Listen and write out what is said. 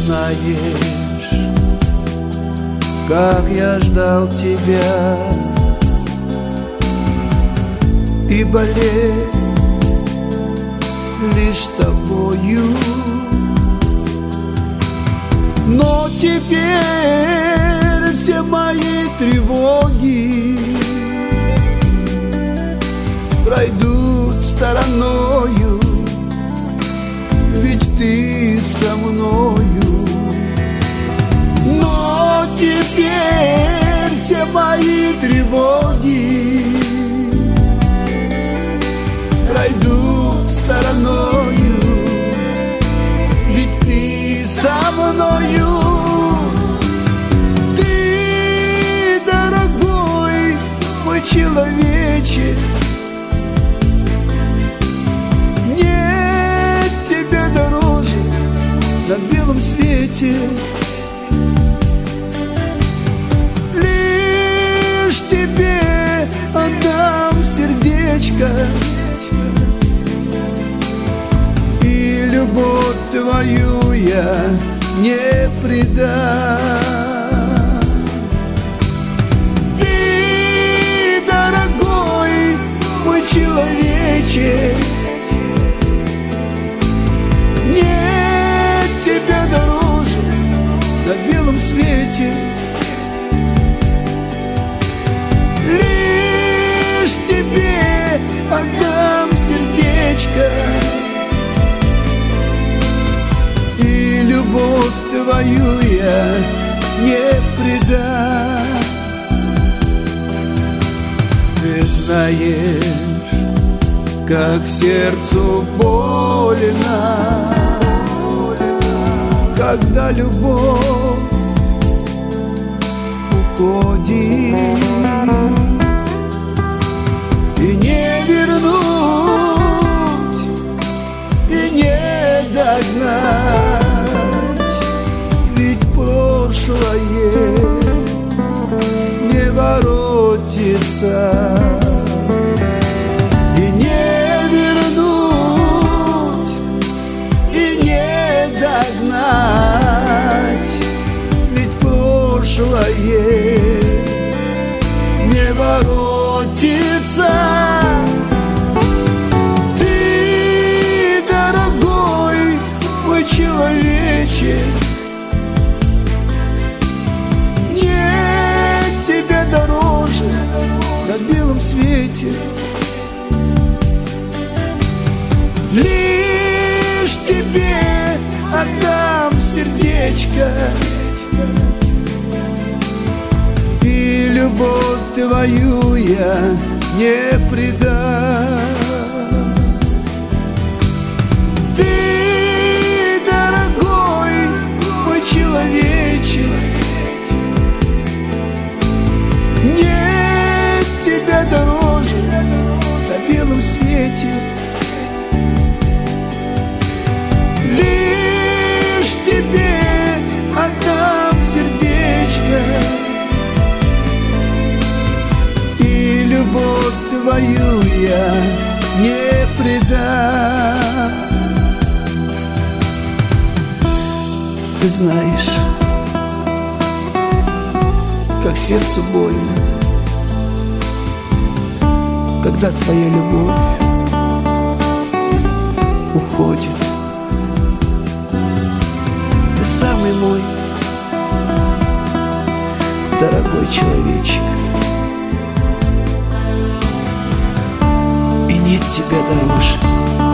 знаешь, как я ждал тебя и болел лишь тобою. Но теперь все мои тревоги пройдут стороною, ведь ты со мною. Но теперь все мои тревоги пройдут стороною, ведь ты со мною. Ты, дорогой мой человече, нет тебя дороже на белом свете. Лишь тебе отдам сердечко, и любовь твою я не предам. Ты, дорогой мой человече, нет тебя дороже на белом свете. Лишь тебе отдам сердечко, и любовь твою я не предам. Ты знаешь, как сердцу больно, когда любовь уходит, и не вернуть, и не догнать, ведь прошлое не воротится. И не вернуть, и не догнать, ведь прошлое не воротится. Ты, дорогой мой человече, нет тебя дороже на белом свете. Лишь тебе отдам сердечко, и любовь твою я не предам. Ты, дорогой мой человече, нет тебя дороже на белом свете. Лишь тебе отдам сердечко, и любовь твою я не предам. Ты знаешь, как сердцу больно, когда твоя любовь уходит. Ты самый мой дорогой человечек, и нет тебя дороже